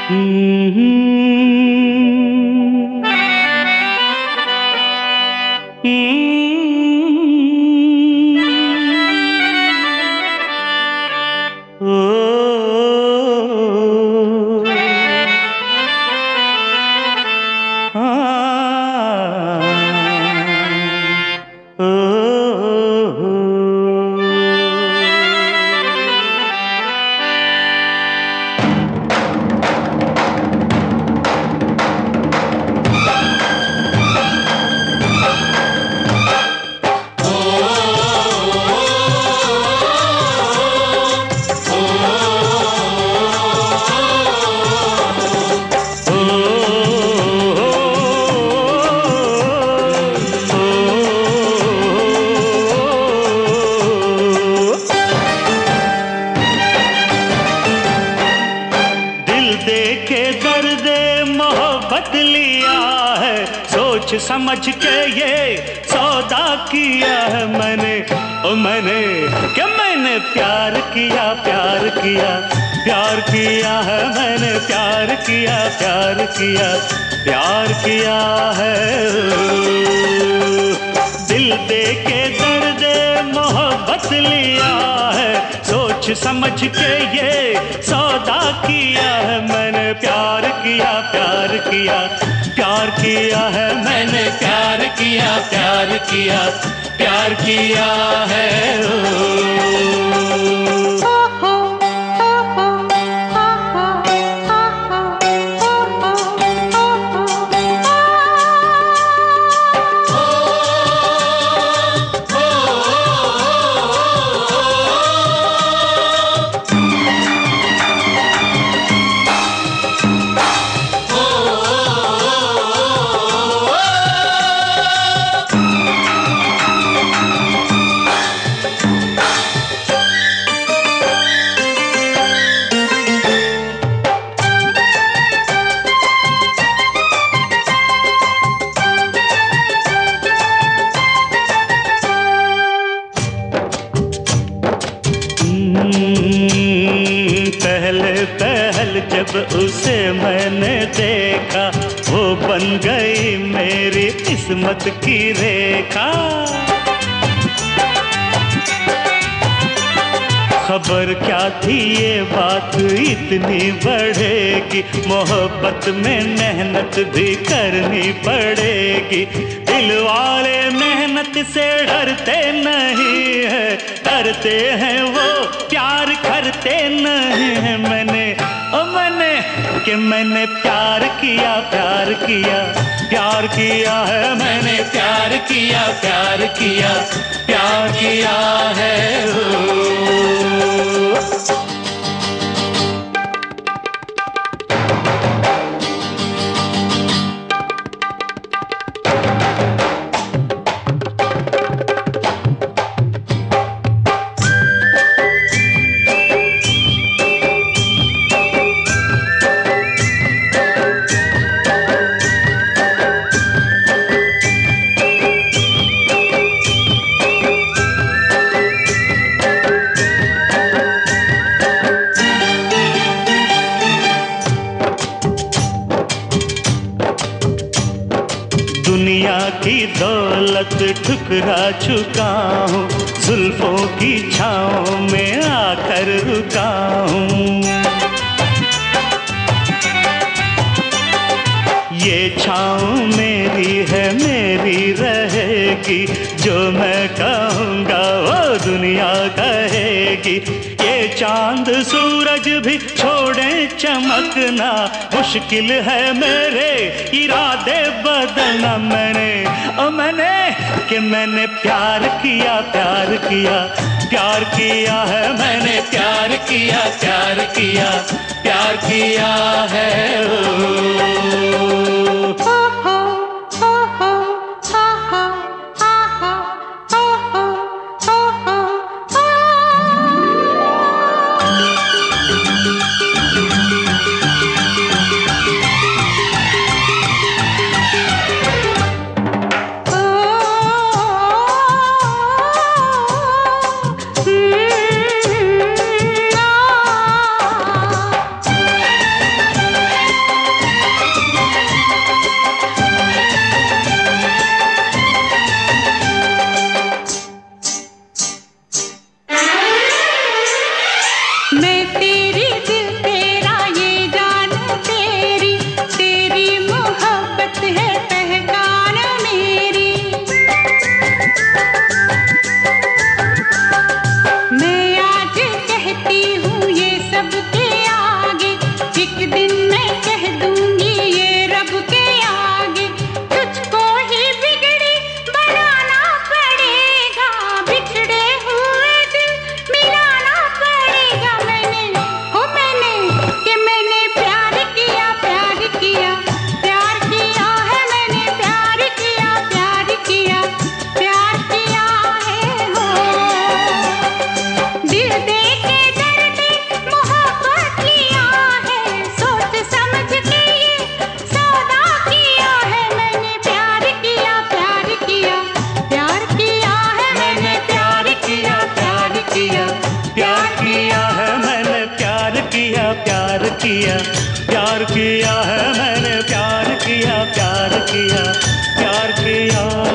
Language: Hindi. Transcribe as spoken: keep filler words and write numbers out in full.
सोच समझ के ये सौदा किया है मैंने, ओ मैंने क्या मैंने प्यार किया प्यार किया प्यार किया है मैंने, प्यार किया प्यार किया प्यार किया है। दिल दे के दर्द मोहब्बत लिया है, सोच समझ के ये सौदा किया है मैंने, प्यार किया प्यार किया प्यार किया है मैंने, प्यार किया प्यार किया प्यार किया है। पहले पहल जब उसे मैंने देखा, वो बन गई मेरी किस्मत की रेखा। खबर क्या थी ये बात इतनी बढ़ेगी, मोहब्बत में मेहनत भी करनी पड़ेगी। दिल वाले मेहनत से डरते नहीं है, डरते हैं वो प्यार करते नहीं है। मैंने ओ मैंने कि मैंने प्यार किया प्यार किया प्यार किया है मैंने, प्यार किया प्यार किया प्यार किया है। दुनिया की दौलत ठुकरा चुका हूँ, जुल्फों की छाँव में आकर रुका हूँ। ये छाँव मेरी है मेरी रहेगी, जो मैं कहूँगा वो दुनिया कहेगी। ये चांद सूरज भी छोड़े चमकना, मुश्किल है मेरे इरादे बदलना। मैंने ओ मैंने कि मैंने प्यार किया प्यार किया प्यार किया है मैंने, प्यार किया प्यार किया प्यार किया है। किया, प्यार किया है मैंने, प्यार किया, प्यार किया, प्यार किया।